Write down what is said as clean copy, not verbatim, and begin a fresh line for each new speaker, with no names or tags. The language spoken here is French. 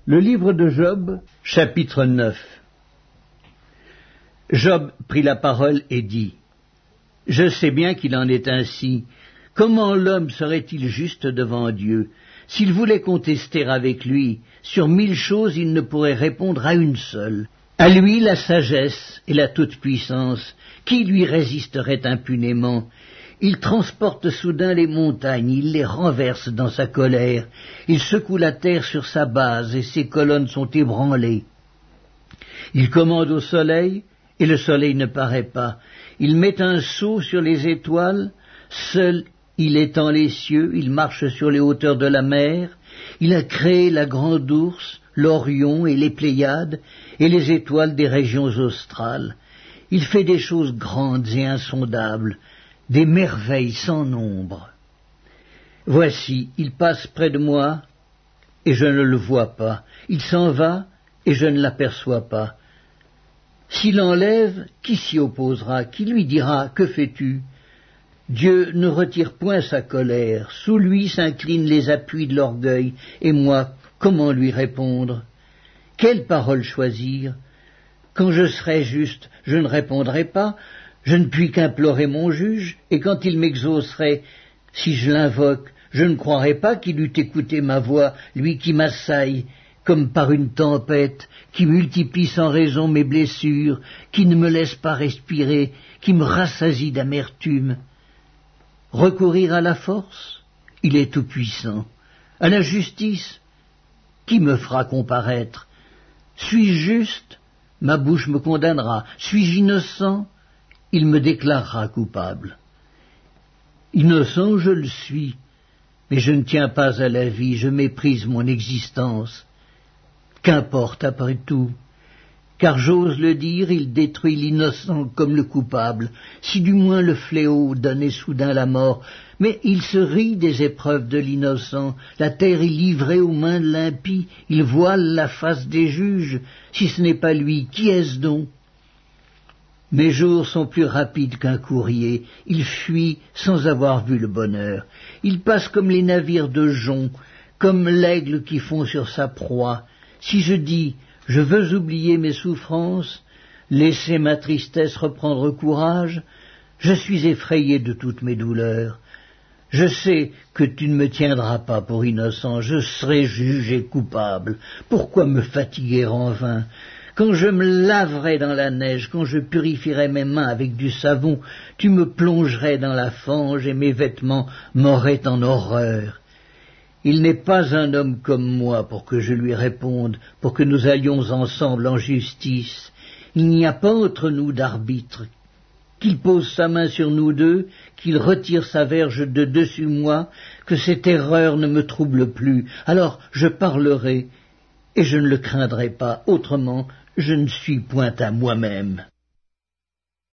Le livre de Job, chapitre 9. Job prit la parole et dit : « Je sais bien qu'il en est ainsi. Comment l'homme serait-il juste devant Dieu ? S'il voulait contester avec lui, sur 1000 choses il ne pourrait répondre à une seule. À lui la sagesse et la toute-puissance, qui lui résisterait impunément ? Il transporte soudain les montagnes, il les renverse dans sa colère, il secoue la terre sur sa base et ses colonnes sont ébranlées. Il commande au soleil, et le soleil ne paraît pas. Il met un sceau sur les étoiles, seul il étend les cieux, il marche sur les hauteurs de la mer. Il a créé la grande ours, l'Orion et les Pléiades, et les étoiles des régions australes. Il fait des choses grandes et insondables, des merveilles sans nombre. Voici, il passe près de moi, et je ne le vois pas. Il s'en va, et je ne l'aperçois pas. S'il enlève, qui s'y opposera? Qui lui dira : que fais-tu ? Dieu ne retire point sa colère. Sous lui s'inclinent les appuis de l'orgueil. Et moi, comment lui répondre ? Quelle parole choisir ? Quand je serai juste, je ne répondrai pas. Je ne puis qu'implorer mon juge, et quand il m'exaucerait, si je l'invoque, je ne croirai pas qu'il eût écouté ma voix, lui qui m'assaille comme par une tempête, qui multiplie sans raison mes blessures, qui ne me laisse pas respirer, qui me rassasie d'amertume. Recourir à la force ? Il est tout-puissant. À la justice ? Qui me fera comparaître ? Suis-je juste ? Ma bouche me condamnera. Suis-je innocent ? Il me déclarera coupable. Innocent, je le suis, mais je ne tiens pas à la vie, je méprise mon existence. Qu'importe après tout, car j'ose le dire, il détruit l'innocent comme le coupable, si du moins le fléau donnait soudain la mort, mais il se rit des épreuves de l'innocent, la terre est livrée aux mains de l'impie, il voile la face des juges, si ce n'est pas lui, qui est-ce donc ? Mes jours sont plus rapides qu'un courrier, il fuit sans avoir vu le bonheur. Il passe comme les navires de jonc, comme l'aigle qui fond sur sa proie. Si je dis, je veux oublier mes souffrances, laisser ma tristesse reprendre courage, je suis effrayé de toutes mes douleurs. Je sais que tu ne me tiendras pas pour innocent, je serai jugé coupable. Pourquoi me fatiguer en vain ? Quand je me laverai dans la neige, quand je purifierai mes mains avec du savon, tu me plongerais dans la fange et mes vêtements m'auraient en horreur. Il n'est pas un homme comme moi pour que je lui réponde, pour que nous allions ensemble en justice. Il n'y a pas entre nous d'arbitre. Qu'il pose sa main sur nous deux, qu'il retire sa verge de dessus moi, que cette erreur ne me trouble plus. Alors je parlerai, et je ne le craindrai pas, autrement je ne suis point à moi-même.